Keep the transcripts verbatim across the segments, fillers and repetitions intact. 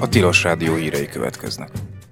Tilos Rádió hírei következnek.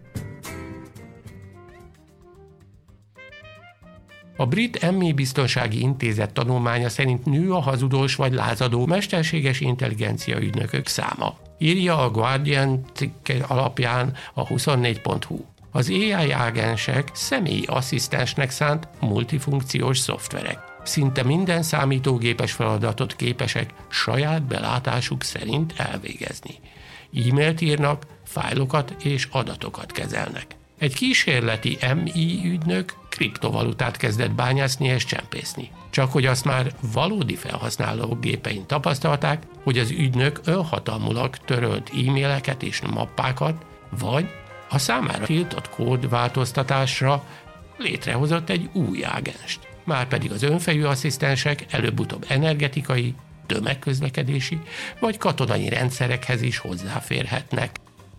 A brit em i Biztonsági Intézet tanulmánya szerint nő a hazudós vagy lázadó mesterséges intelligencia ügynökök száma. Írja a Guardian cikke alapján a huszonnégy pont hu. Az á i ágensek személyi asszisztensnek szánt multifunkciós szoftverek. Szinte minden számítógépes feladatot képesek saját belátásuk szerint elvégezni. E-mailt írnak, fájlokat és adatokat kezelnek. Egy kísérleti em i ügynök kriptovalutát kezdett bányászni és csempészni. Csak hogy azt már valódi felhasználók gépein tapasztalták, hogy az ügynök önhatalmulag törölt e-maileket és mappákat, vagy a számára tiltott kódváltoztatásra létrehozott egy új ágenst. Márpedig az önfejű asszisztensek előbb-utóbb energetikai, tömegközlekedési vagy katonai rendszerekhez is hozzáférhetnek.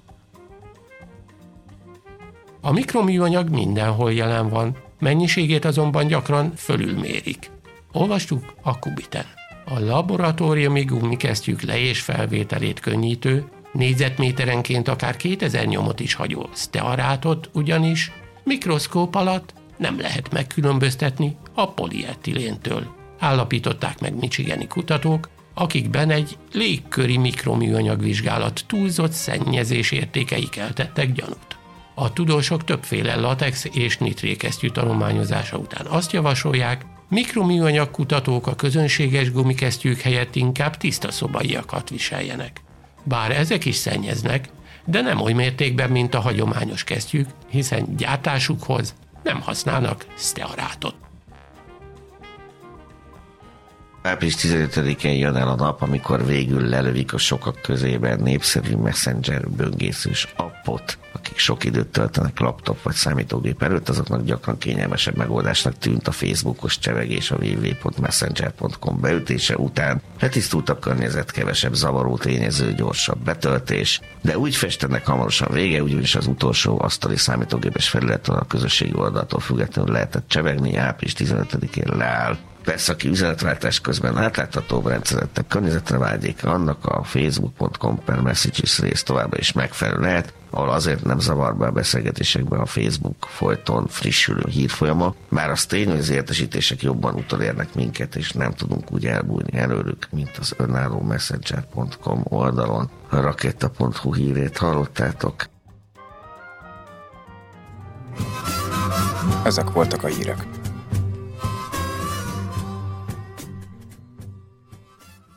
A mikroműanyag mindenhol jelen van, mennyiségét azonban gyakran fölülmérik. Olvastuk a Kubiten. A laboratóriumi gumikesztyűk le- és felvételét könnyítő, négyzetméterenként akár kétezer nyomot is hagyó sztearátot ugyanis mikroszkóp alatt nem lehet megkülönböztetni a polietiléntől. Állapították meg michigani kutatók, akikben egy légköri mikroműanyag vizsgálat túlzott szennyezés értékei keltettek gyanút. A tudósok többféle latex és nitrékesztyű tanulmányozása után azt javasolják, mikroműanyag kutatók a közönséges gumikesztyűk helyett inkább tiszta szobaiakat viseljenek. Bár ezek is szennyeznek, de nem oly mértékben, mint a hagyományos kesztyűk, hiszen gyártásukhoz nem használnak sztearátot. április tizenötödikén jön el a nap, amikor végül lelövik a sokak közében népszerű messenger böngészős appot. Akik sok időt töltenek laptop vagy számítógép előtt, azoknak gyakran kényelmesebb megoldásnak tűnt a Facebookos csevegés a double-u double-u double-u pont messenger pont com beütése után. Letisztultabb környezet, kevesebb zavaró tényező, gyorsabb betöltés, de úgy festenek hamarosan vége, ugyanis az utolsó asztali számítógépes felületen a közösségi oldaltól függetlenül lehetett csevegni, április tizenötödikén leáll. Persze, aki üzenetváltás közben átláthatóbb, rendszerettebb környezetre vágyik, annak a facebook pont com per messages rész továbbra is megfelelő lehet, ahol azért nem zavar be a beszélgetésekben a Facebook folyton frissülő hírfolyama, bár az tény, hogy az értesítések jobban utolérnek minket, és nem tudunk úgy elbújni előlük, mint az önálló messenger pont com oldalon. A rakéta pont hu hírét hallottátok. Ezek voltak a hírek.